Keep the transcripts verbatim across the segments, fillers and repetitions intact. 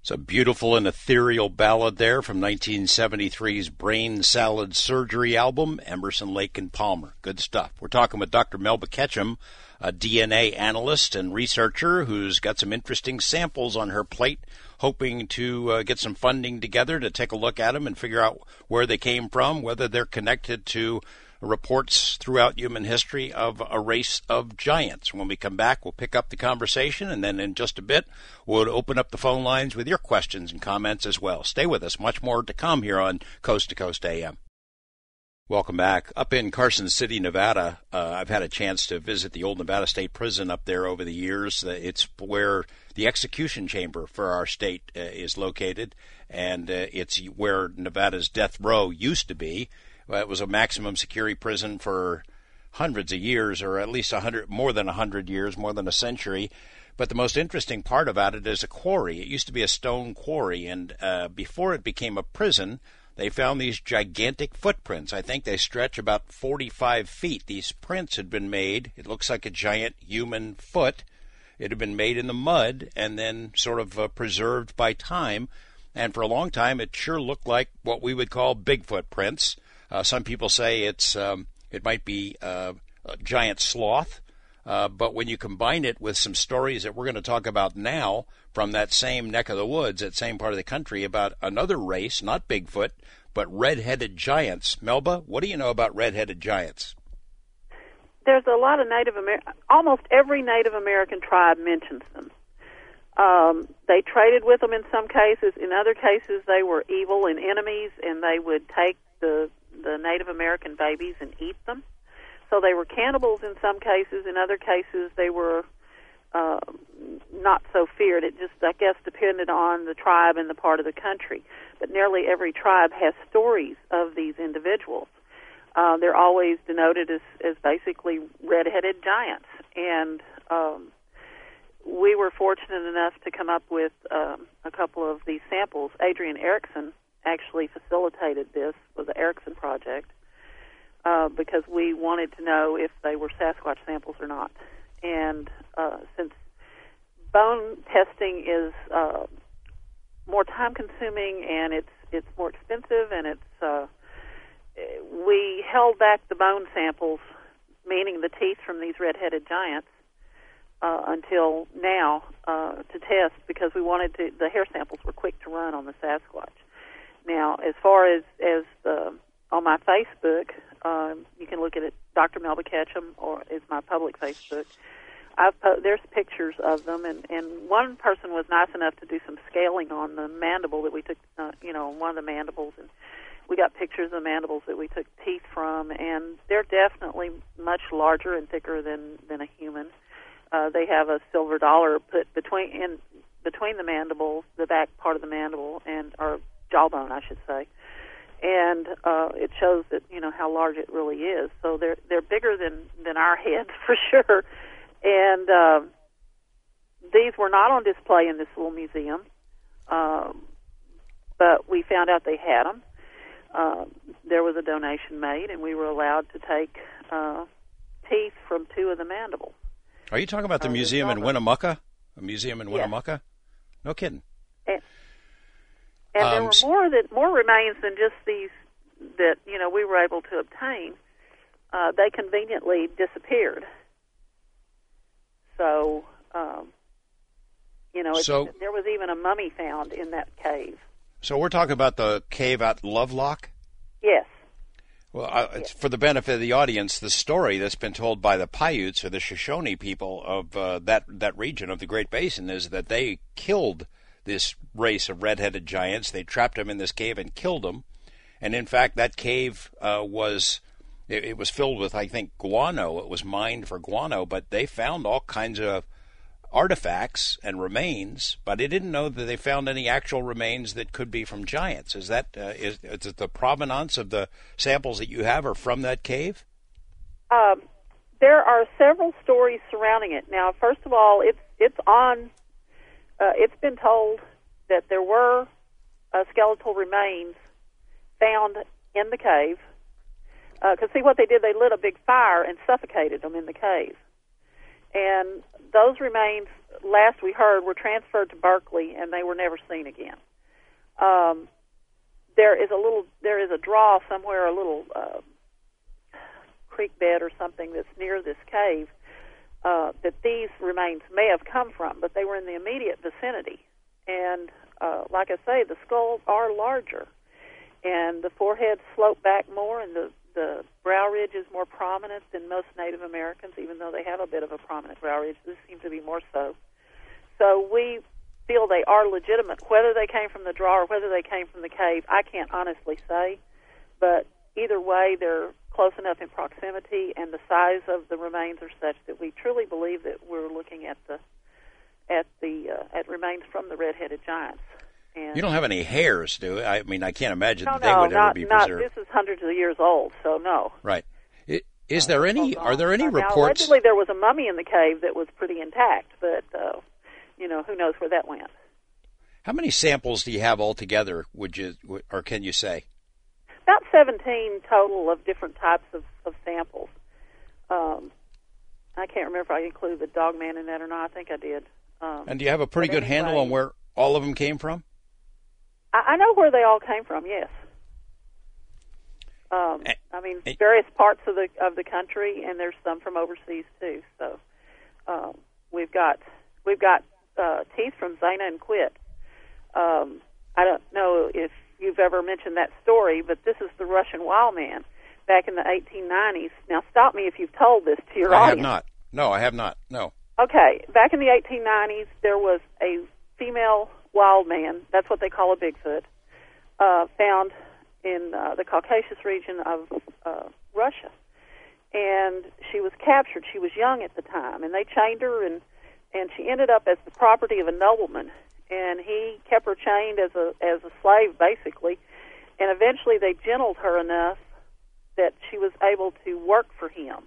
It's a beautiful and ethereal ballad there from nineteen seventy-three's Brain Salad Surgery album, Emerson, Lake and Palmer. Good stuff. We're talking with Doctor Melba Ketchum, a D N A analyst and researcher who's got some interesting samples on her plate, hoping to uh, get some funding together to take a look at them and figure out where they came from, whether they're connected to reports throughout human history of a race of giants. When we come back, we'll pick up the conversation, and then in just a bit, we'll open up the phone lines with your questions and comments as well. Stay with us. Much more to come here on Coast to Coast A M. Welcome back. Up in Carson City, Nevada, uh, I've had a chance to visit the old Nevada State Prison up there over the years. It's where the execution chamber for our state uh, is located, and uh, it's where Nevada's death row used to be. It was a maximum security prison for hundreds of years, or at least a hundred, more than a hundred years, more than a century. But the most interesting part about it is a quarry. It used to be a stone quarry, and uh, before it became a prison, they found these gigantic footprints. I think they stretch about forty-five feet. These prints had been made. It looks like a giant human foot. It had been made in the mud and then sort of uh, preserved by time. And for a long time, it sure looked like what we would call Bigfoot prints. Uh, some people say it's um, it might be uh, a giant sloth, uh, but when you combine it with some stories that we're going to talk about now from that same neck of the woods, that same part of the country, about another race, not Bigfoot, but red-headed giants. Melba, what do you know about red-headed giants? There's a lot of Native American, almost every Native American tribe mentions them. Um, they traded with them in some cases. In other cases, they were evil and enemies, and they would take the the Native American babies and eat them. So they were cannibals in some cases. In other cases, they were uh, not so feared. It just, I guess, depended on the tribe and the part of the country. But nearly every tribe has stories of these individuals. Uh, they're always denoted as, as basically red-headed giants. And um, we were fortunate enough to come up with um, a couple of these samples. Adrian Erickson actually facilitated this with the Erickson Project uh, because we wanted to know if they were Sasquatch samples or not. And uh, since bone testing is uh, more time-consuming and it's it's more expensive, and it's uh, we held back the bone samples, meaning the teeth from these red-headed giants, uh, until now uh, to test, because we wanted to. The hair samples were quick to run on the Sasquatch. Now, as far as, as the, on my Facebook, um, you can look at it, Doctor Melba Ketchum, or is my public Facebook. I've po- there's pictures of them, and, and one person was nice enough to do some scaling on the mandible that we took, uh, you know, one of the mandibles, and we got pictures of the mandibles that we took teeth from, and they're definitely much larger and thicker than, than a human. Uh, they have a silver dollar put between in between the mandible, the back part of the mandible, and or jawbone, I should say, and uh, it shows that, you know, how large it really is. So they're they're bigger than, than our heads for sure. And uh, these were not on display in this little museum, um, but we found out they had them. Uh, there was a donation made, and we were allowed to take uh, teeth from two of the mandibles. Are you talking about the uh, museum in Winnemucca? A museum in Winnemucca? Yes. No kidding. And, and um, there were more that more remains than just these that, you know, we were able to obtain. Uh, they conveniently disappeared. So, um, you know, so, there was even a mummy found in that cave. So we're talking about the cave at Lovelock? Yes. Well, uh, yes. For the benefit of the audience, the story that's been told by the Paiutes, or the Shoshone people of uh, that, that region of the Great Basin, is that they killed this race of red-headed giants. They trapped them in this cave and killed them. And in fact, that cave uh, was... It, it was filled with, I think, guano. It was mined for guano, but they found all kinds of artifacts and remains, but they didn't know that they found any actual remains that could be from giants. Is that uh, is, is it the provenance of the samples that you have are from that cave? Um, there are several stories surrounding it. Now, first of all, it's it's on. Uh, it's been told that there were uh, skeletal remains found in the cave. Because, uh, see, what they did, they lit a big fire and suffocated them in the cave. And those remains, last we heard, were transferred to Berkeley, and they were never seen again. Um, there is a little, there is a draw somewhere, a little uh, creek bed or something that's near this cave uh, that these remains may have come from, but they were in the immediate vicinity. And uh, like I say, the skulls are larger, and the forehead sloped back more, and the, the brow ridge is more prominent than most Native Americans, even though they have a bit of a prominent brow ridge. This seems to be more so. So we feel they are legitimate. Whether they came from the draw or whether they came from the cave, I can't honestly say, but either way, they're close enough in proximity, and the size of the remains are such that we truly believe that we're looking at the at the uh, at remains from the red-headed giants. And you don't have any hairs, do you? I mean, I can't imagine no, that they no, would not, ever be not, preserved. This is hundreds of years old, so no. Right. It, is there any? Uh, are there any now, reports? Allegedly, there was a mummy in the cave that was pretty intact, but uh, you know, who knows where that went? How many samples do you have altogether? Would you, or can you say? About seventeen total of different types of, of samples. Um, I can't remember if I included the dog man in that or not. I think I did. Um, and do you have a pretty good anyway, handle on where all of them came from? I, I know where they all came from. Yes. Um, I mean, various parts of the of the country, and there's some from overseas too. So um, we've got we've got uh, teeth from Zana and Quit. Um, I don't know if you've ever mentioned that story, but this is the Russian wild man back in the eighteen nineties. Now, stop me if you've told this to your I audience. have not. No, I have not. No. Okay, back in the eighteen nineties, there was a female wild man, that's what they call a Bigfoot, uh, found in uh, the Caucasus region of uh, Russia. And she was captured. She was young at the time, and they chained her, and, and she ended up as the property of a nobleman. And he kept her chained as a as a slave, basically. And eventually they gentled her enough that she was able to work for him.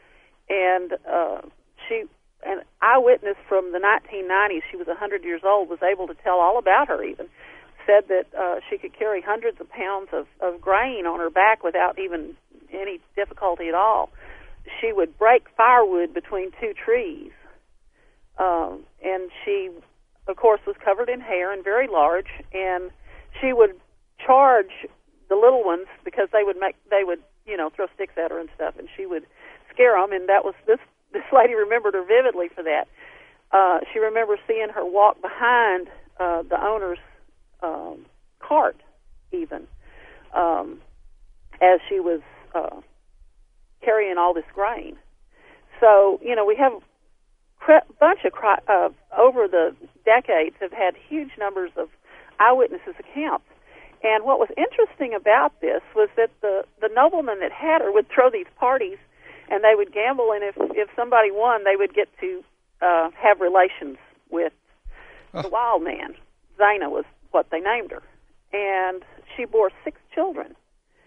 And uh, she, an eyewitness from the nineteen nineties, she was one hundred years old, was able to tell all about her even, said that uh, she could carry hundreds of pounds of, of grain on her back without even any difficulty at all. She would break firewood between two trees. Um, and she, of course, was covered in hair and very large, and she would charge the little ones because they would make, they would, you know, throw sticks at her and stuff, and she would scare them, and that was, this, this lady remembered her vividly for that. Uh, she remembers seeing her walk behind uh, the owner's um, cart, even, um, as she was uh, carrying all this grain. So, you know, we have a bunch of, uh, over the decades, have had huge numbers of eyewitnesses' accounts. And what was interesting about this was that the, the nobleman that had her would throw these parties, and they would gamble, and if, if somebody won, they would get to uh, have relations with oh. the wild man. Zana was what they named her. And she bore six children.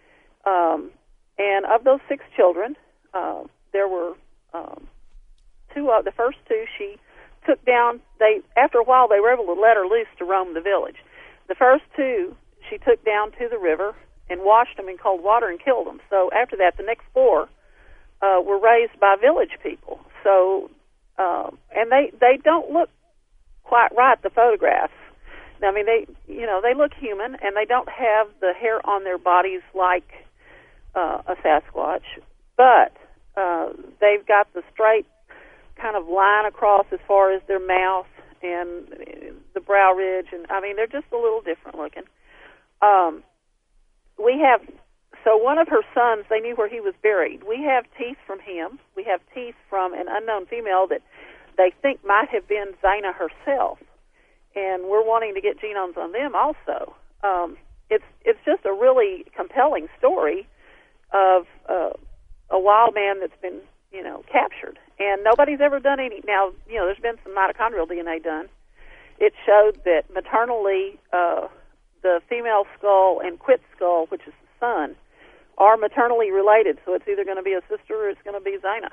Um, and of those six children, uh, there were um, two of the first two she took down. They after a while they were able to let her loose to roam the village. The first two she took down to the river and washed them in cold water and killed them. So after that, the next four uh, were raised by village people. So um, and they they don't look quite right, the photographs. I mean, they you know they look human, and they don't have the hair on their bodies like uh, a Sasquatch, but uh, they've got the straight kind of line across as far as their mouth and the brow ridge, and I mean they're just a little different looking. Um, we have so one of her sons, they knew where he was buried. We have teeth from him. We have teeth from an unknown female that they think might have been Zana herself, and we're wanting to get genomes on them also. Um, it's it's just a really compelling story of uh, a wild man that's been you know captured. And nobody's ever done any. Now, you know, there's been some mitochondrial D N A done. It showed that maternally, uh, the female skull and Quit's skull, which is the son, are maternally related. So it's either going to be a sister or it's going to be Zana.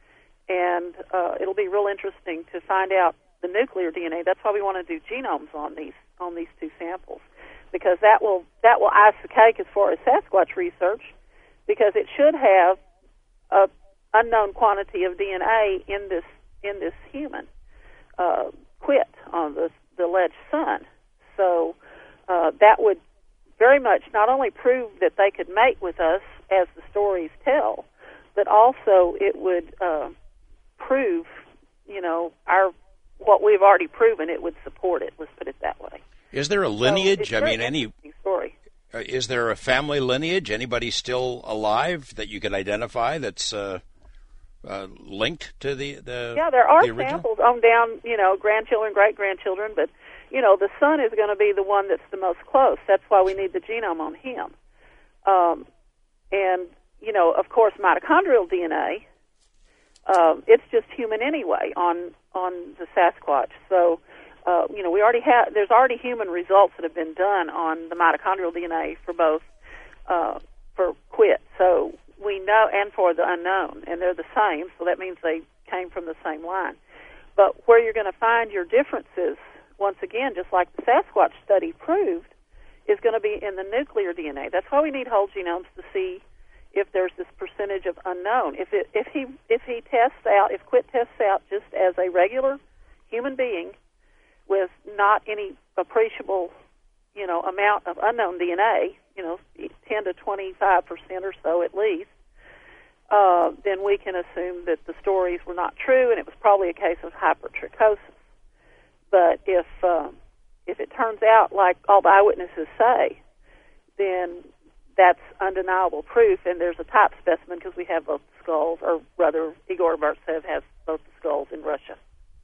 And uh, it'll be real interesting to find out the nuclear D N A. That's why we want to do genomes on these on these two samples, because that will that will ice the cake as far as Sasquatch research, because it should have a unknown quantity of D N A in this in this human uh, quit on the, the alleged son. So uh, that would very much not only prove that they could mate with us, as the stories tell, but also it would uh, prove, you know, our what we've already proven. It would support it. Let's put it that way. Is there a lineage? So I mean, any story. Uh, is there a family lineage? Anybody still alive that you could identify that's uh, uh, linked to the the? Yeah, there are the samples on down, you know, grandchildren, great grandchildren, but you know, the son is going to be the one that's the most close. That's why we need the genome on him. Um, and you know, of course, mitochondrial D N A. Um, it's just human anyway on on the Sasquatch. So. Uh, you know, we already have. There's already human results that have been done on the mitochondrial D N A for both uh, for quit. So we know, and for the unknown, and they're the same. So that means they came from the same line. But where you're going to find your differences, once again, just like the Sasquatch study proved, is going to be in the nuclear D N A. That's why we need whole genomes to see if there's this percentage of unknown. If it, if he if he tests out, if quit tests out just as a regular human being, with not any appreciable, you know, amount of unknown D N A, you know, ten to twenty-five percent or so at least, uh, then we can assume that the stories were not true, and it was probably a case of hypertrichosis. But if um, if it turns out like all the eyewitnesses say, then that's undeniable proof, and there's a type specimen because we have both skulls, or rather, Igor Burtsev has both the skulls in Russia.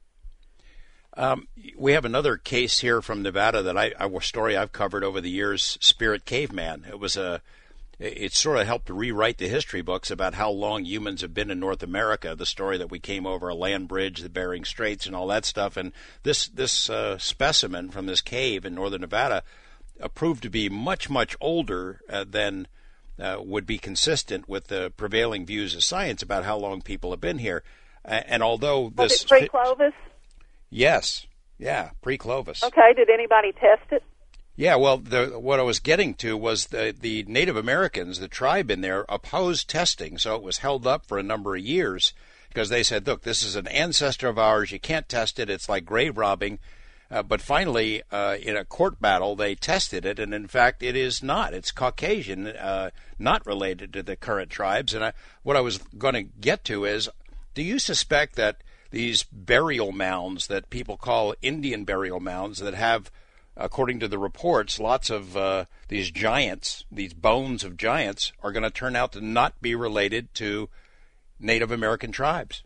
Um, we have another case here from Nevada that I, a story I've covered over the years, Spirit Caveman. It was a, it sort of helped to rewrite the history books about how long humans have been in North America. The story that we came over a land bridge, the Bering Straits, and all that stuff. And this this uh, specimen from this cave in northern Nevada uh, proved to be much much older uh, than uh, would be consistent with the prevailing views of science about how long people have been here. Uh, and although this was it pre-Clovis? Yes, yeah, pre-Clovis. Okay, did anybody test it? Yeah, well, the, what I was getting to was the, the Native Americans, the tribe in there, opposed testing, so it was held up for a number of years because they said, look, this is an ancestor of ours, you can't test it, it's like grave robbing. Uh, but finally, uh, in a court battle, they tested it, and in fact, it is not. It's Caucasian, uh, not related to the current tribes. And I, what I was going to get to is, do you suspect that these burial mounds that people call Indian burial mounds that have, according to the reports, lots of uh, these giants, these bones of giants, are going to turn out to not be related to Native American tribes?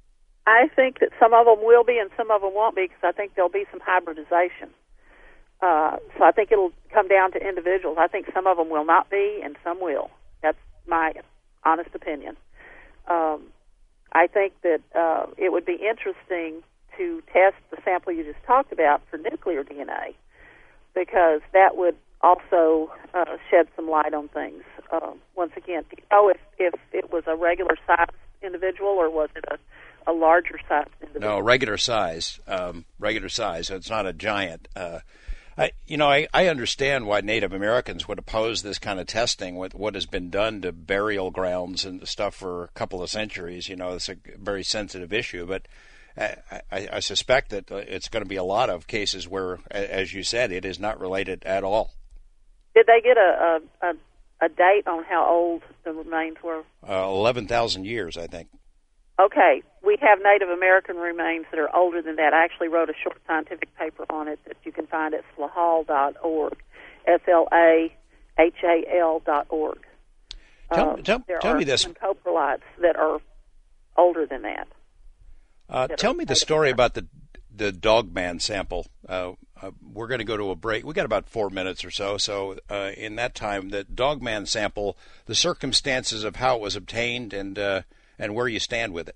I think that some of them will be and some of them won't be, because I think there'll be some hybridization. Uh, so I think it'll come down to individuals. I think some of them will not be and some will. That's my honest opinion. Um, I think that uh, it would be interesting to test the sample you just talked about for nuclear D N A, because that would also uh, shed some light on things. Uh, once again, do you know if, if it was a regular-sized individual or was it a, a larger-sized individual? No, regular size, um, regular size. So it's not a giant. Uh, I, you know, I, I understand why Native Americans would oppose this kind of testing with what has been done to burial grounds and stuff for a couple of centuries. You know, it's a very sensitive issue, but I, I, I suspect that it's going to be a lot of cases where, as you said, it is not related at all. Did they get a, a, a, a date on how old the remains were? Uh, eleven thousand years, I think. Okay, we have Native American remains that are older than that. I actually wrote a short scientific paper on it that you can find at slahal dot org, S L A H A L dot org. Tell, um, tell, there tell are me this. some coprolites that are older than that. Uh, that tell me the story about the the Dogman sample. Uh, uh, we're going to go to a break. We got about four minutes or so. So uh, in that time, the Dogman sample, the circumstances of how it was obtained, and uh, and where you stand with it.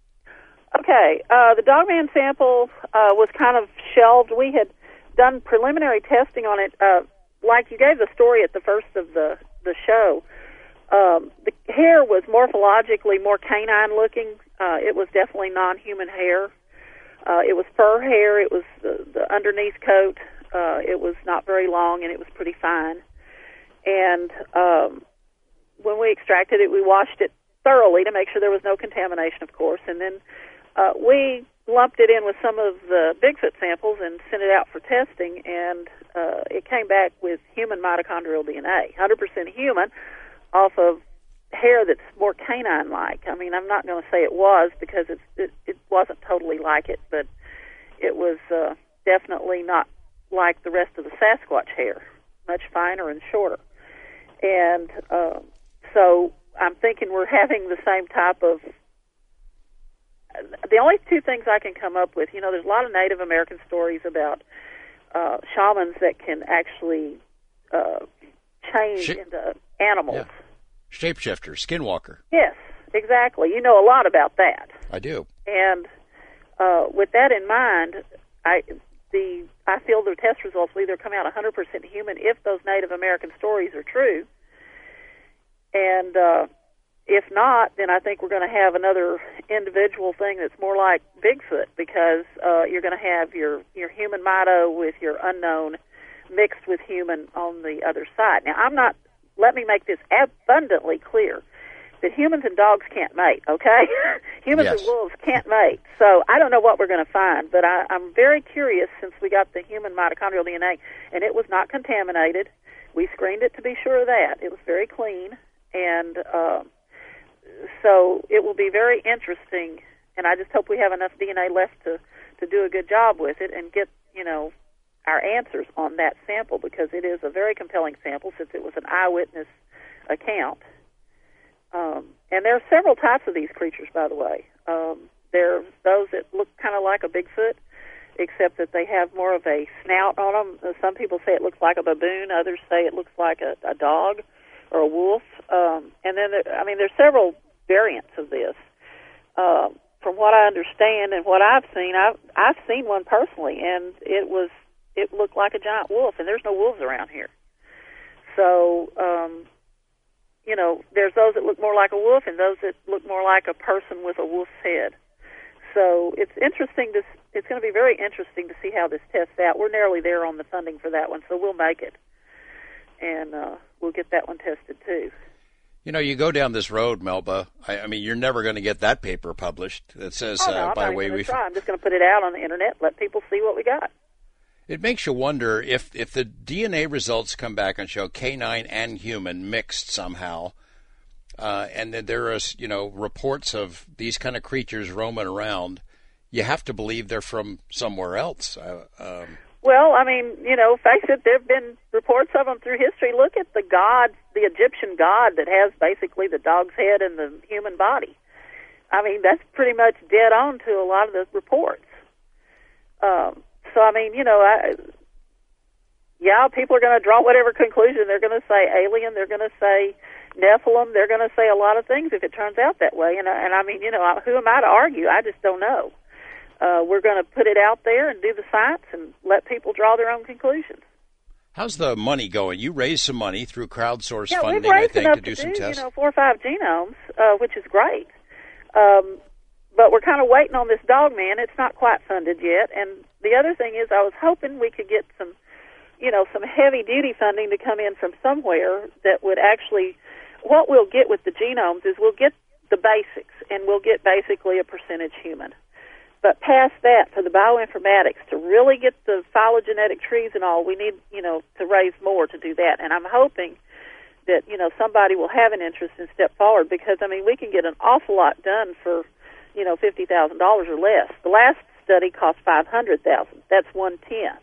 Okay, uh, the Dogman sample uh, was kind of shelved. We had done preliminary testing on it, uh, like you gave the story at the first of the, the show. Um, the hair was morphologically more canine-looking. Uh, it was definitely non-human hair. Uh, it was fur hair. It was the, the underneath coat. Uh, it was not very long, and it was pretty fine. And um, when we extracted it, we washed it thoroughly to make sure there was no contamination, of course, and then uh, we lumped it in with some of the Bigfoot samples and sent it out for testing, and uh, it came back with human mitochondrial D N A, one hundred percent human, off of hair that's more canine-like. I mean, I'm not going to say it was because it's, it, it wasn't totally like it, but it was uh, definitely not like the rest of the Sasquatch hair, much finer and shorter. And uh, so I'm thinking we're having the same type of... The only two things I can come up with, you know, there's a lot of Native American stories about uh, shamans that can actually uh, change Sh- into animals. Yeah. Shapeshifter, skinwalker. Yes, exactly. You know a lot about that. I do. And uh, with that in mind, I the I feel the test results will either come out one hundred percent human if those Native American stories are true, and uh, if not, then I think we're going to have another individual thing that's more like Bigfoot, because uh, you're going to have your, your human mito with your unknown mixed with human on the other side. Now, I'm not... Let me make this abundantly clear that humans and dogs can't mate, okay? Humans yes. and wolves can't mate. So I don't know what we're going to find, but I, I'm very curious since we got the human mitochondrial D N A, and it was not contaminated. We screened it to be sure of that. It was very clean, and uh, so it will be very interesting, and I just hope we have enough D N A left to, to do a good job with it and get, you know, our answers on that sample, because it is a very compelling sample since it was an eyewitness account. Um, and there are several types of these creatures, by the way. Um, there's those that look kind of like a Bigfoot, except that they have more of a snout on them. Some people say it looks like a baboon. Others say it looks like a, a dog or a wolf. Um, and then, there, I mean, there's several variants of this. Um, from what I understand and what I've seen, I've, I've seen one personally, and it was it looked like a giant wolf, and there's no wolves around here. So, um, you know, there's those that look more like a wolf and those that look more like a person with a wolf's head. So it's interesting to, it's going to be very interesting to see how this tests out. We're nearly there on the funding for that one, so we'll make it. And uh, we'll get that one tested too. You know, you go down this road, Melba. I, I mean, you're never going to get that paper published that says, oh, no, uh, by the way, we. I'm just going to put it out on the internet, let people see what we got. It makes you wonder if, if the D N A results come back and show canine and human mixed somehow, uh, and then there are, you know, reports of these kind of creatures roaming around, you have to believe they're from somewhere else. Uh, um, well, I mean, you know, face it, there have been reports of them through history. Look at the god, the Egyptian god that has basically the dog's head and the human body. I mean, that's pretty much dead on to a lot of the reports. Um, So, I mean, you know, I, yeah, people are going to draw whatever conclusion. They're going to say alien. They're going to say Nephilim. They're going to say a lot of things if it turns out that way. And, and I mean, you know, who am I to argue? I just don't know. Uh, we're going to put it out there and do the science and let people draw their own conclusions. How's the money going? You raised some money through crowdsourced yeah, funding, we've raised I think, enough to do to some do, tests. You know, four or five genomes, uh, which is great. Um, but we're kind of waiting on this dog man. It's not quite funded yet. And the other thing is, I was hoping we could get some, you know, some heavy-duty funding to come in from somewhere that would actually, what we'll get with the genomes is we'll get the basics, and we'll get basically a percentage human. But past that, for the bioinformatics, to really get the phylogenetic trees and all, we need, you know, to raise more to do that. And I'm hoping that, you know, somebody will have an interest and step forward, because, I mean, we can get an awful lot done for, you know, fifty thousand dollars or less. The last study cost five hundred thousand dollars. That's one-tenth.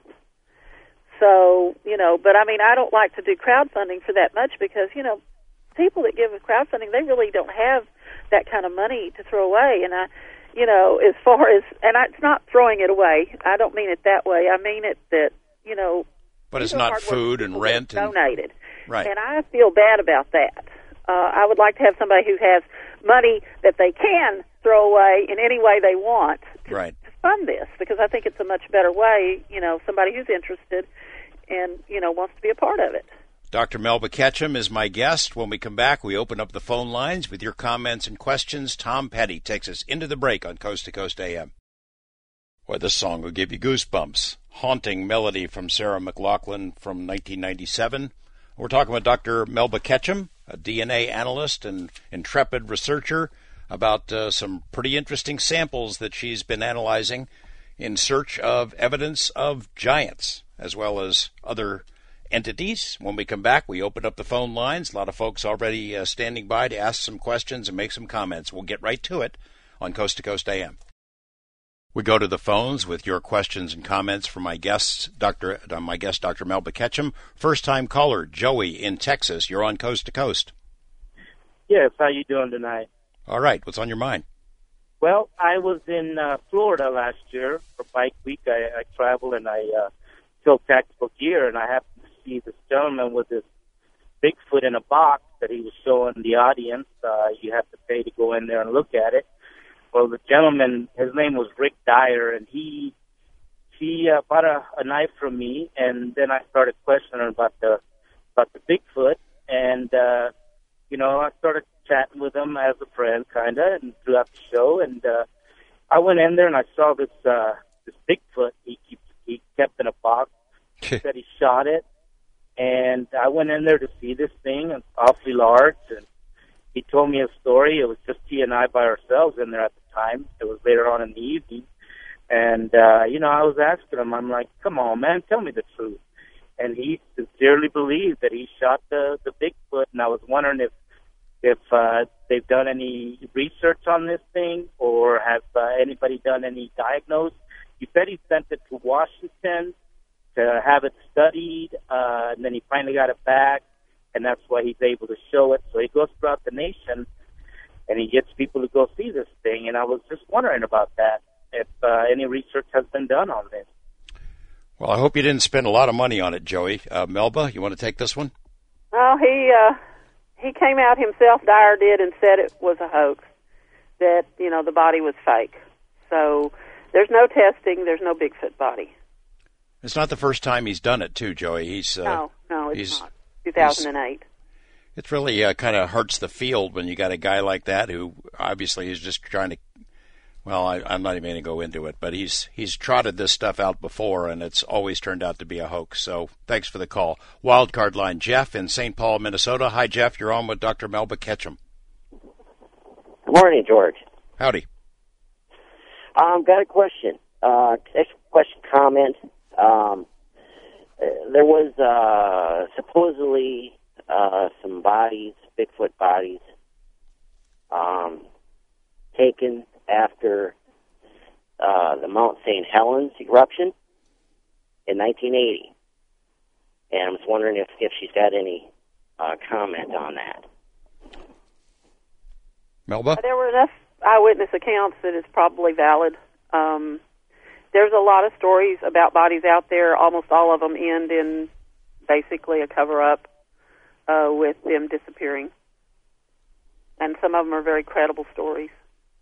So, you know, but, I mean, I don't like to do crowdfunding for that much because, you know, people that give crowdfunding, they really don't have that kind of money to throw away. And I... You know, as far as, and I, it's not throwing it away. I don't mean it that way. I mean it that, you know. But it's not food and rent. And, donated. Right. And I feel bad about that. Uh, I would like to have somebody who has money that they can throw away in any way they want to, right. to fund this, because I think it's a much better way, you know, somebody who's interested and, you know, wants to be a part of it. Doctor Melba Ketchum is my guest. When we come back, we open up the phone lines with your comments and questions. Tom Petty takes us into the break on Coast to Coast A M. Boy, this song will give you goosebumps. Haunting melody from Sarah McLachlan from nineteen ninety-seven. We're talking with Doctor Melba Ketchum, a D N A analyst and intrepid researcher. about uh, some pretty interesting samples that she's been analyzing in search of evidence of giants, as well as other entities. When we come back, we open up the phone lines. A lot of folks already uh, standing by to ask some questions and make some comments. We'll get right to it on Coast to Coast A M. We go to the phones with your questions and comments for my guests, Doctor Uh, my guest, Doctor Melba Ketchum. First-time caller, Joey in Texas. You're on Coast to Coast. Yes, how you doing tonight? All right, what's on your mind? Well, I was in uh, Florida last year for Bike Week. I, I traveled and I uh, took tactical gear, and I happened to see this gentleman with this Bigfoot in a box that he was showing the audience. Uh, you have to pay to go in there and look at it. Well, the gentleman, his name was Rick Dyer, and he he uh, bought a, a knife from me, and then I started questioning about the about the Bigfoot, and uh, you know, I started chatting with him as a friend, kind of, and throughout the show, and uh, I went in there and I saw this uh, this Bigfoot he keeps he kept in a box. He said he shot it, and I went in there to see this thing. It's awfully large, and he told me a story. It was just he and I by ourselves in there at the time. It was later on in the evening. And, uh, you know, I was asking him, I'm like, come on, man, tell me the truth. And he sincerely believed that he shot the, the Bigfoot. And I was wondering if, if uh, they've done any research on this thing, or have uh, anybody done any diagnose. He said he sent it to Washington to have it studied, uh, and then he finally got it back. And that's why he's able to show it. So he goes throughout the nation, and he gets people to go see this thing. And I was just wondering about that, if uh, any research has been done on this. Well, I hope you didn't spend a lot of money on it, Joey. Uh, Melba, you want to take this one? Well, he uh, he came out himself, Dyer did, and said it was a hoax, that, you know, the body was fake. So there's no testing. There's no Bigfoot body. It's not the first time he's done it, too, Joey. He's uh, No, no, it's he's, not. two thousand eight. It really uh, kind of hurts the field when you got a guy like that who obviously is just trying to, well, I, I'm not even going to go into it, but he's he's trotted this stuff out before, and it's always turned out to be a hoax. So thanks for the call. Wildcard line, Jeff in Saint Paul, Minnesota. Hi, Jeff. You're on with Doctor Melba Ketchum. Good morning, George. Howdy. Um, got a question. Uh, question, comment. Um, there was uh, supposedly uh, some bodies, Bigfoot bodies, um, taken after uh, the Mount Saint Helens eruption in nineteen eighty. And I was wondering if, if she's got any uh, comment on that. Melba? There were enough eyewitness accounts that it's probably valid. Um, there's a lot of stories about bodies out there. Almost all of them end in basically a cover-up uh, with them disappearing. And some of them are very credible stories.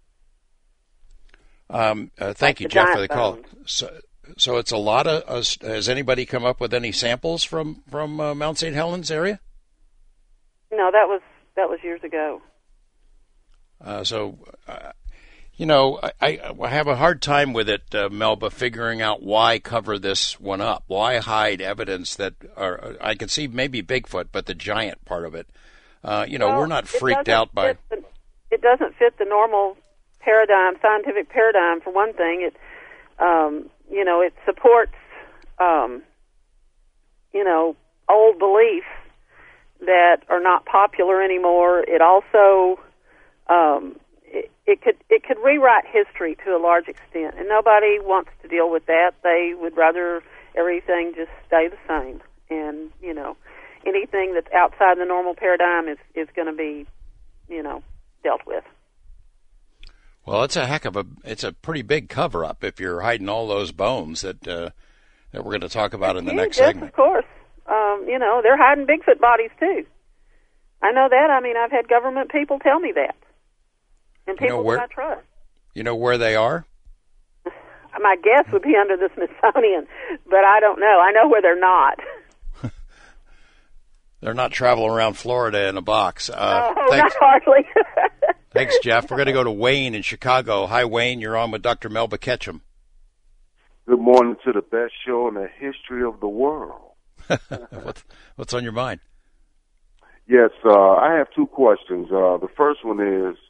Um, uh, thank like you, the Jeff, for the call. bones. So, so it's a lot of. Uh, has anybody come up with any samples from from uh, Mount Saint Helens area? No, that was that was years ago. Uh, so, uh, you know, I, I have a hard time with it, uh, Melba, figuring out why cover this one up. Why hide evidence that are, I can see maybe Bigfoot, but the giant part of it. Uh, you know, well, we're not freaked out by. The, it doesn't fit the normal paradigm, scientific paradigm. For one thing, it, um, you know, it supports, um, you know, old beliefs that are not popular anymore. It also, um, it, it could it could rewrite history to a large extent, and nobody wants to deal with that. They would rather everything just stay the same, and you know, anything that's outside the normal paradigm is is going to be, you know, dealt with. Well, it's a heck of a, it's a pretty big cover-up if you're hiding all those bones that uh, that we're going to talk about in the Yeah, next yes, segment. of course. Um, you know, they're hiding Bigfoot bodies, too. I know that. I mean, I've had government people tell me that. And people You know where, that I trust. You know where they are? My guess would be under the Smithsonian, but I don't know. I know where they're not. They're not traveling around Florida in a box. Uh, oh, thanks. not hardly. Thanks, Jeff. We're going to go to Wayne in Chicago. Hi, Wayne. You're on with Doctor Melba Ketchum. Good morning to the best show in the history of the world. what's, what's on your mind? Yes, uh, I have two questions. Uh, the first one is,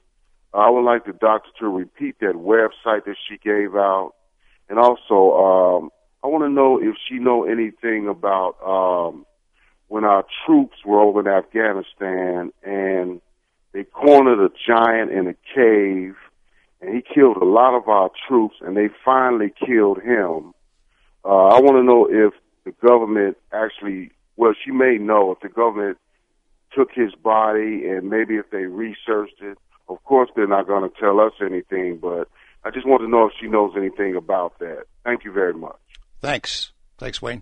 I would like the doctor to repeat that website that she gave out. And also, um, I want to know if she know anything about um, when our troops were over in Afghanistan and they cornered a giant in a cave, and he killed a lot of our troops, and they finally killed him. Uh, I want to know if the government actually, well, she may know if the government took his body and maybe if they researched it. Of course, they're not going to tell us anything, but I just want to know if she knows anything about that. Thank you very much. Thanks. Thanks, Wayne.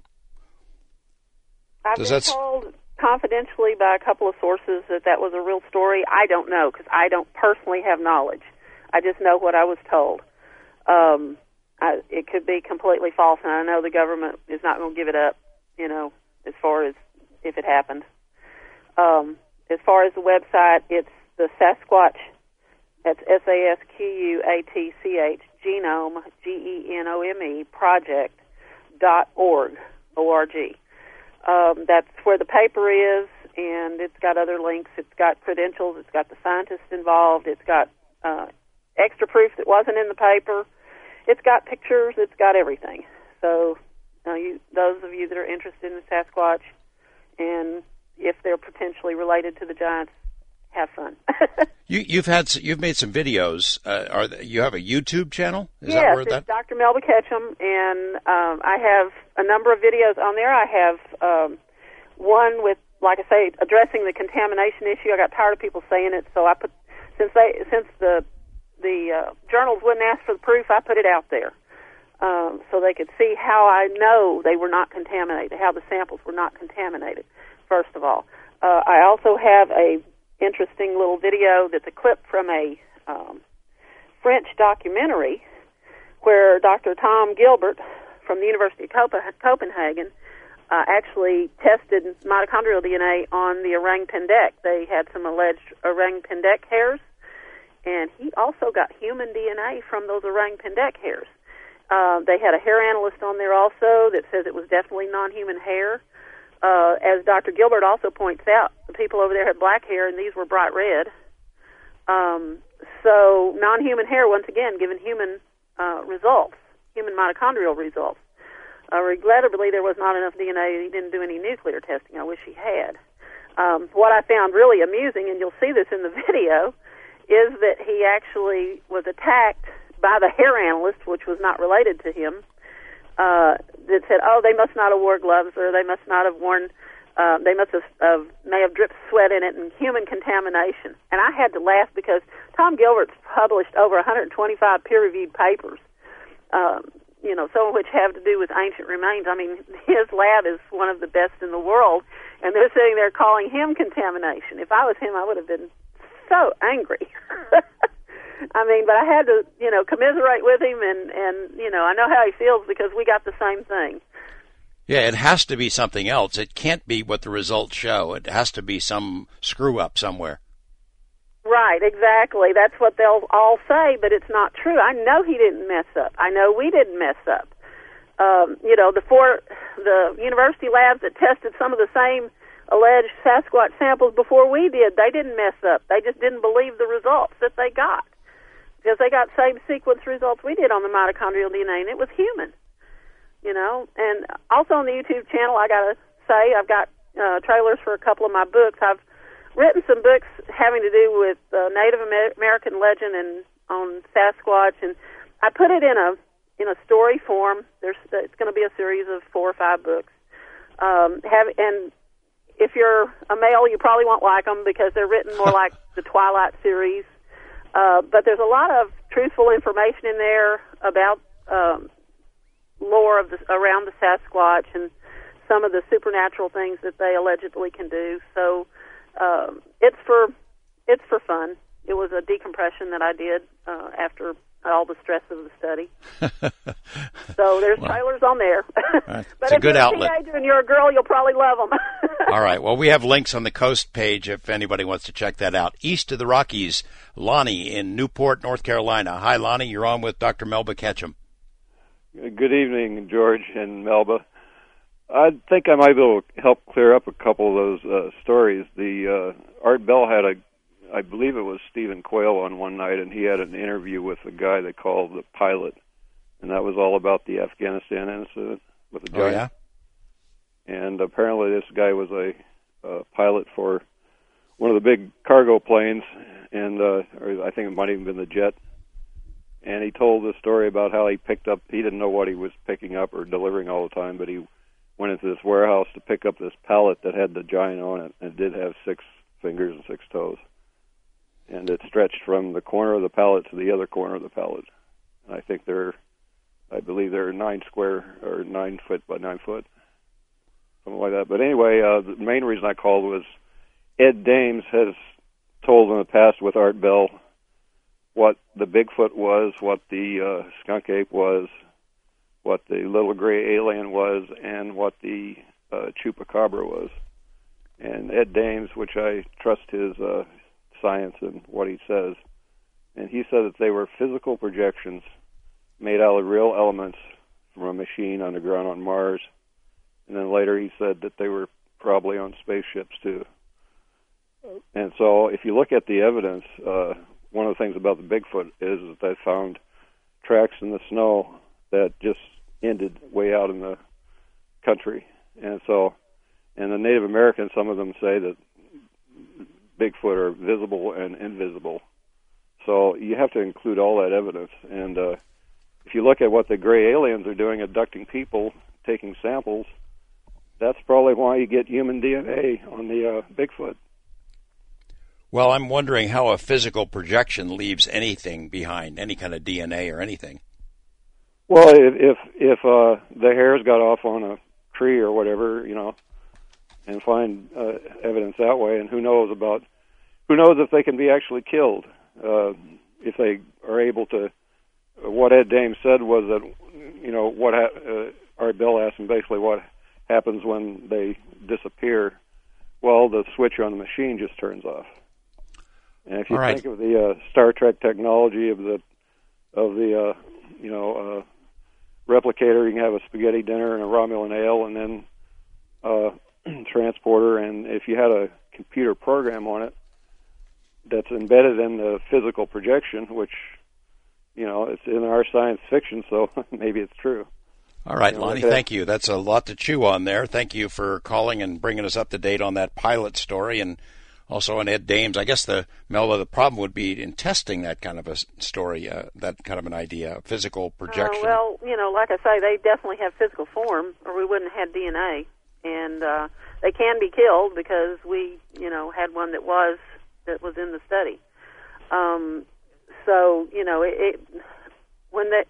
I've Does been that... told confidentially by a couple of sources that that was a real story. I don't know because I don't personally have knowledge. I just know what I was told. Um, I, it could be completely false, and I know the government is not going to give it up, you know, as far as if it happened. Um, as far as the website, it's the Sasquatch, that's S A S Q U A T C H, Genome, G E N O M E, project dot org, O R G. Um, that's where the paper is, and it's got other links. It's got credentials. It's got the scientists involved. It's got uh, extra proof that wasn't in the paper. It's got pictures. It's got everything. So uh, you, those of you that are interested in the Sasquatch, and if they're potentially related to the giants, have fun. you, you've had you've made some videos. Uh, are the, you have a YouTube channel? Is yes, that where it's that? Doctor Melba Ketchum, and um, I have a number of videos on there. I have um, one with, like I say, addressing the contamination issue. I got tired of people saying it, so I put since they since the the uh, journals wouldn't ask for the proof, I put it out there um, so they could see how I know they were not contaminated, how the samples were not contaminated. First of all, uh, I also have a interesting little video that's a clip from a um, French documentary where Doctor Tom Gilbert from the University of Copenhagen uh, actually tested mitochondrial D N A on the orang pendek. They had some alleged orang pendek hairs, and he also got human D N A from those orang pendek hairs. Uh, they had a hair analyst on there also that says it was definitely non-human hair. Uh, as Doctor Gilbert also points out, the people over there had black hair, and these were bright red. Um, so non-human hair, once again, given human uh, results, human mitochondrial results. Uh, regrettably, there was not enough D N A. He didn't do any nuclear testing. I wish he had. Um, what I found really amusing, and you'll see this in the video, is that he actually was attacked by the hair analyst, which was not related to him, Uh, that said, oh, they must not have worn gloves, or they must not have worn, uh, they must have, uh, may have dripped sweat in it, and human contamination. And I had to laugh because Tom Gilbert's published over one hundred twenty-five peer-reviewed papers, um, you know, some of which have to do with ancient remains. I mean, his lab is one of the best in the world, and they're sitting there calling him contamination. If I was him, I would have been so angry. I mean, but I had to, you know, commiserate with him, and, and, you know, I know how he feels because we got the same thing. Yeah, it has to be something else. It can't be what the results show. It has to be some screw-up somewhere. Right, exactly. That's what they'll all say, but it's not true. I know he didn't mess up. I know we didn't mess up. Um, you know, the four, the university labs that tested some of the same alleged Sasquatch samples before we did, they didn't mess up. They just didn't believe the results that they got. Because they got same sequence results we did on the mitochondrial D N A, and it was human, you know. And also on the YouTube channel, I got to say, I've got uh, trailers for a couple of my books. I've written some books having to do with uh, Native American legend and on Sasquatch, and I put it in a in a story form. There's it's going to be a series of four or five books. Um, have and if you're a male, you probably won't like them because they're written more like the Twilight series. Uh, but there's a lot of truthful information in there about um, lore of the, around the Sasquatch and some of the supernatural things that they allegedly can do. So um, it's for it's for fun. It was a decompression that I did uh, after all the stress of the study. So there's well, trailers on there. Right. But it's a if good you're outlet. a teenager and you're a girl, you'll probably love them. All right. Well, we have links on the Coast page if anybody wants to check that out. East of the Rockies, Lonnie in Newport, North Carolina. Hi, Lonnie. You're on with Doctor Melba Ketchum. Good evening, George and Melba. I think I might be able to help clear up a couple of those uh, stories. The uh, Art Bell had a I believe it was Stephen Quayle on one night, and he had an interview with a guy they called the pilot, and that was all about the Afghanistan incident with the giant. Oh, yeah? And apparently this guy was a uh, pilot for one of the big cargo planes, and uh, or I think it might have even been the jet. And he told the story about how he picked up, he didn't know what he was picking up or delivering all the time, but he went into this warehouse to pick up this pallet that had the giant on it, and it did have six fingers and six toes. And it stretched from the corner of the pallet to the other corner of the pallet. And I think they're, I believe they're nine square, or nine foot by nine foot, something like that. But anyway, uh, the main reason I called was Ed Dames has told in the past with Art Bell what the Bigfoot was, what the uh, skunk ape was, what the little gray alien was, and what the uh, chupacabra was. And Ed Dames, which I trust his uh, science and what he says, and he said that they were physical projections made out of real elements from a machine underground on Mars. And then later he said that they were probably on spaceships too. And so if you look at the evidence, uh, one of the things about the Bigfoot is that they found tracks in the snow that just ended way out in the country. And so, and the Native Americans, some of them say that Bigfoot are visible and invisible. So you have to include all that evidence. And uh, if you look at what the gray aliens are doing, abducting people, taking samples, that's probably why you get human D N A on the uh, Bigfoot. Well, I'm wondering how a physical projection leaves anything behind, any kind of D N A or anything. Well, if if, if uh, the hairs got off on a tree or whatever, you know, and find uh, evidence that way, and who knows about, who knows if they can be actually killed, uh, if they are able to. Uh, what Ed Dames said was that, you know, what ha- uh, Art Bell asked him basically what happens when they disappear. Well, the switch on the machine just turns off. And if you right. think of the uh, Star Trek technology of the of the uh, you know uh, replicator, you can have a spaghetti dinner and a Romulan ale, and then uh, transporter. And if you had a computer program on it that's embedded in the physical projection, which you know it's in our science fiction, so maybe it's true. All right, you know, Lonnie, thank you. That's a lot to chew on there. Thank you for calling and bringing us up to date on that pilot story, and also on Ed Dames. I guess the Melba, the problem would be in testing that kind of a story, uh, that kind of an idea, physical projection. Uh, well, you know, like I say, they definitely have physical form, or we wouldn't have had D N A. And uh, they can be killed because we, you know, had one that was that was in the study. Um, so, you know, it, it when that.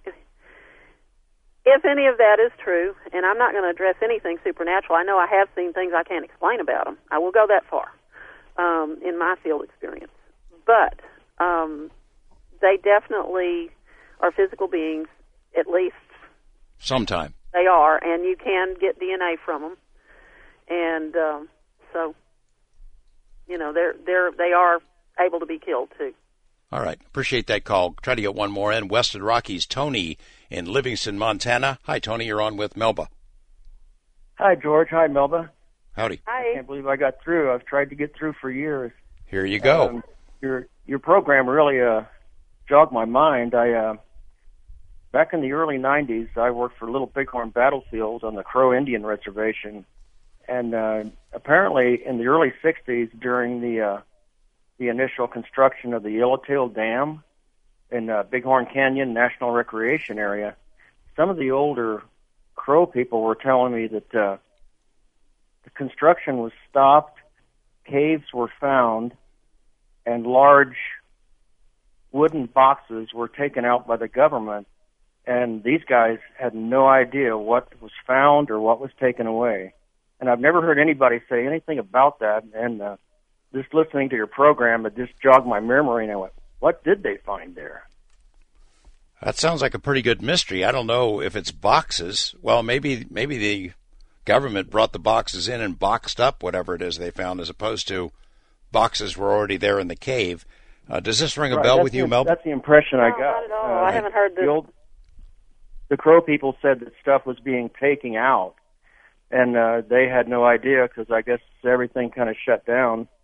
If any of that is true, and I'm not going to address anything supernatural, I know I have seen things I can't explain about them. I will go that far um, in my field experience. But um, they definitely are physical beings, at least. Sometime. They are, and you can get D N A from them. And um, so, you know, they're, they're, they are able to be killed, too. All right. Appreciate that call. Try to get one more in. Western Rockies, Tony in Livingston, Montana. Hi, Tony. You're on with Melba. Hi, George. Hi, Melba. Howdy. Hi. I can't believe I got through. I've tried to get through for years. Here you go. Um, your your program really uh, jogged my mind. I uh, back in the early nineties, I worked for Little Bighorn Battlefield on the Crow Indian Reservation, and uh, apparently in the early sixties, during the uh, the initial construction of the Yellowtail Dam in uh, Bighorn Canyon National Recreation Area, some of the older Crow people were telling me that uh, the construction was stopped, caves were found, and large wooden boxes were taken out by the government, and these guys had no idea what was found or what was taken away. And I've never heard anybody say anything about that, and uh, just listening to your program, it just jogged my memory, and I went, what did they find there? That sounds like a pretty good mystery. I don't know if it's boxes. Well, maybe maybe the government brought the boxes in and boxed up whatever it is they found, as opposed to boxes were already there in the cave. Uh, does this ring a right, bell with you, the, Mel? That's the impression no, I got. Not at all. Uh, I haven't heard this. The, old, the Crow people said that stuff was being taken out, and uh, they had no idea because I guess everything kind of shut down.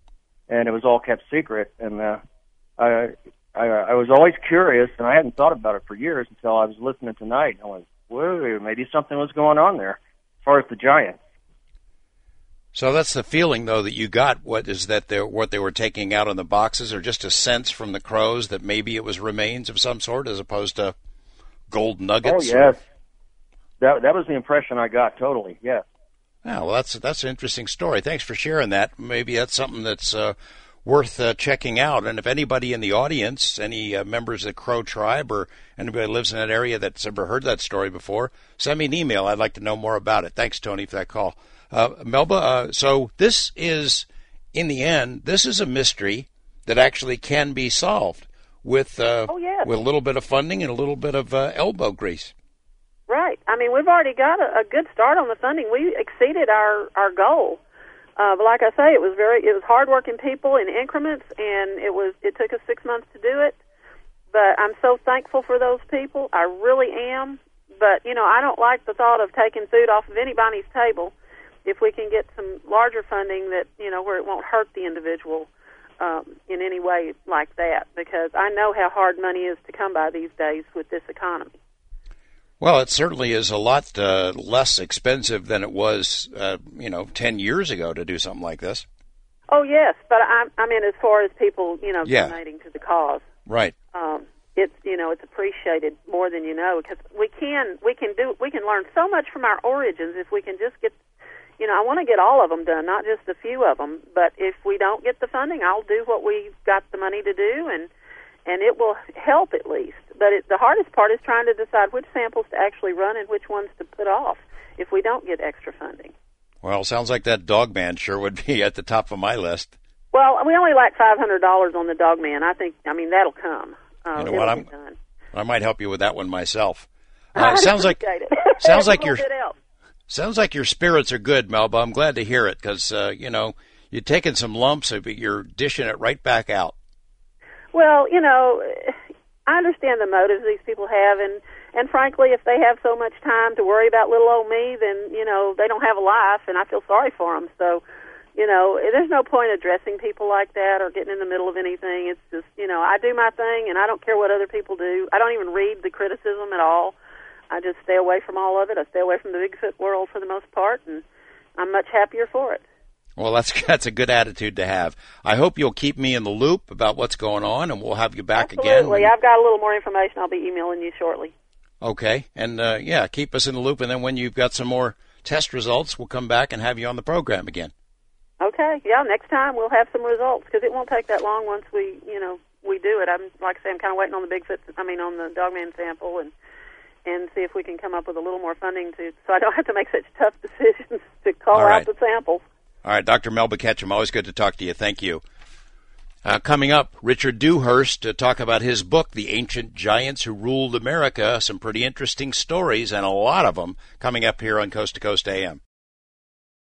and it was all kept secret. And uh, I, I I was always curious, and I hadn't thought about it for years until I was listening tonight. I went, whoa, maybe something was going on there as far as the giants. So that's the feeling, though, that you got. What is that? They, what they were taking out in the boxes, or just a sense from the crows that maybe it was remains of some sort, as opposed to gold nuggets? Oh yes, that that was the impression I got. Totally, yes. Yeah, well, that's that's an interesting story. Thanks for sharing that. Maybe that's something that's uh, worth uh, checking out. And if anybody in the audience, any uh, members of the Crow tribe, or anybody who lives in that area that's ever heard that story before, send me an email. I'd like to know more about it. Thanks, Tony, for that call. Uh, Melba, uh, so this is, in the end, this is a mystery that actually can be solved with uh, oh, yes. with a little bit of funding and a little bit of uh, elbow grease. Right. I mean, we've already got a, a good start on the funding. We exceeded our, our goal. Uh, but like I say, it was very it was hardworking people in increments, and it was it took us six months to do it. But I'm so thankful for those people. I really am. But, you know, I don't like the thought of taking food off of anybody's table. If we can get some larger funding that, you know, where it won't hurt the individual um, in any way like that, because I know how hard money is to come by these days with this economy. Well, it certainly is a lot uh, less expensive than it was, uh, you know, ten years ago to do something like this. Oh, yes, but I, I mean, as far as people, you know, yeah. donating to the cause. Right. Um, it's, you know, it's appreciated more than you know, because we can, we can do, we can learn so much from our origins if we can just get, you know, I want to get all of them done, not just a few of them. But if we don't get the funding, I'll do what we've got the money to do, and and it will help at least. But it, the hardest part is trying to decide which samples to actually run and which ones to put off if we don't get extra funding. Well, sounds like that dog man sure would be at the top of my list. Well, we only like five hundred dollars on the dog man. I think, I mean, that'll come. Uh, you know what? I'm, done. I might help you with that one myself. Uh, sounds like it. sounds like your else. sounds like your spirits are good, Melba. I'm glad to hear it because uh, you know you're taking some lumps, but you're dishing it right back out. Well, you know, I understand the motives these people have, and and frankly, if they have so much time to worry about little old me, then you know they don't have a life, and I feel sorry for them. So, you know, there's no point addressing people like that or getting in the middle of anything. It's just, you know, I do my thing, and I don't care what other people do. I don't even read the criticism at all. I just stay away from all of it. I stay away from the Bigfoot world for the most part, and I'm much happier for it. Well, that's that's a good attitude to have. I hope you'll keep me in the loop about what's going on, and we'll have you back Absolutely. again. Absolutely. I've got a little more information. I'll be emailing you shortly. Okay. And, uh, yeah, keep us in the loop, and then when you've got some more test results, we'll come back and have you on the program again. Okay. Yeah, next time we'll have some results, because it won't take that long once we, you know, we do it. I'm, like I say, I'm kind of waiting on the Bigfoot, I mean, on the Dogman sample, and and see if we can come up with a little more funding to, so I don't have to make such tough decisions to call All right. out the samples. All right, Doctor Melba Ketchum, always good to talk to you. Thank you. Uh, coming up, Richard Dewhurst to talk about his book, The Ancient Giants Who Ruled America. Some pretty interesting stories, and a lot of them coming up here on Coast to Coast A M.